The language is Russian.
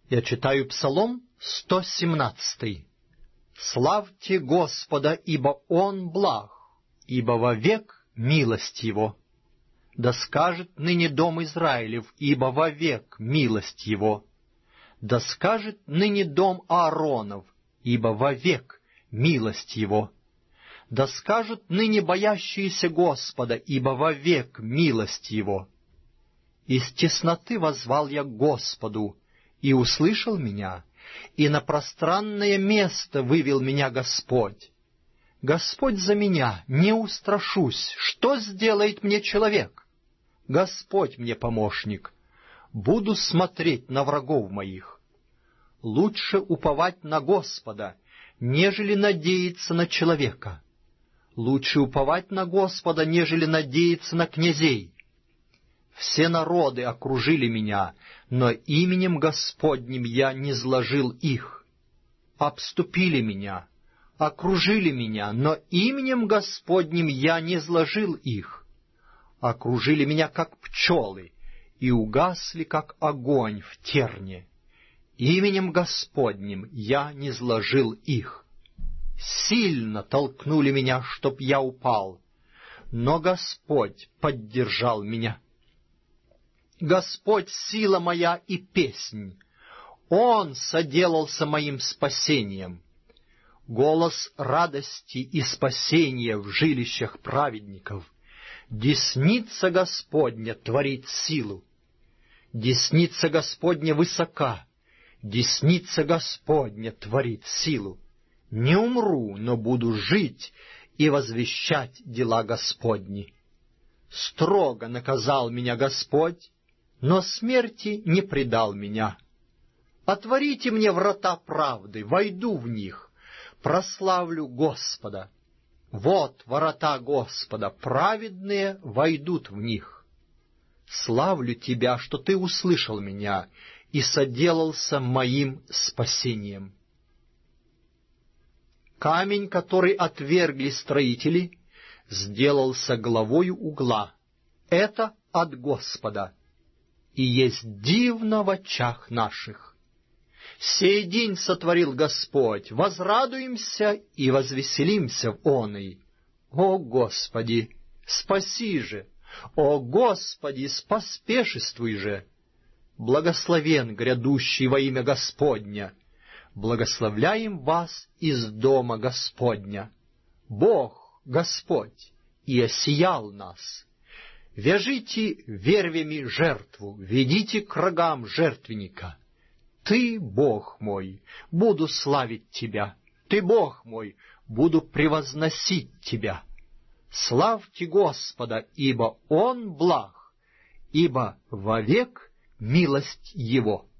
Я читаю Псалом 117. «Славьте Господа, ибо Он благ, ибо вовек милость Его. Да скажет ныне дом Израилев, ибо вовек милость Его. Да скажет ныне дом Ааронов, ибо вовек милость Его. Да скажут ныне боящиеся Господа, ибо вовек милость Его. Из тесноты воззвал я к Господу, и услышал меня, и на пространное место вывел меня Господь. Господь за меня, не устрашусь, что сделает мне человек? Господь мне помощник, буду смотреть на врагов моих. Лучше уповать на Господа, нежели надеяться на человека. Лучше уповать на Господа, нежели надеяться на князей. Все народы окружили меня, но именем Господним я не зложил их. Обступили меня, окружили меня, но именем Господним я не зложил их. Окружили меня, как пчелы, и угасли, как огонь в терне. Именем Господним я не зложил их. Сильно толкнули меня, чтоб я упал, но Господь поддержал меня. Господь — сила моя и песнь, Он соделался моим спасением. Голос радости и спасения в жилищах праведников. Десница Господня творит силу. Десница Господня высока, десница Господня творит силу. Не умру, но буду жить и возвещать дела Господни. Строго наказал меня Господь, но смерти не предал меня. Отворите мне врата правды, войду в них, прославлю Господа. Вот врата Господа, праведные войдут в них. Славлю Тебя, что Ты услышал меня и соделался моим спасением. Камень, который отвергли строители, сделался главою угла. Это от Господа, и есть дивно в очах наших. Сей день сотворил Господь, возрадуемся и возвеселимся в оный. О Господи, спаси же! О Господи, поспешествуй же! Благословен грядущий во имя Господня! Благословляем вас из дома Господня. Бог, Господь, и осиял нас. Вяжите вервями жертву, ведите к рогам жертвенника. Ты, Бог мой, буду славить Тебя. Ты, Бог мой, буду превозносить Тебя. Славьте Господа, ибо Он благ, ибо вовек милость Его.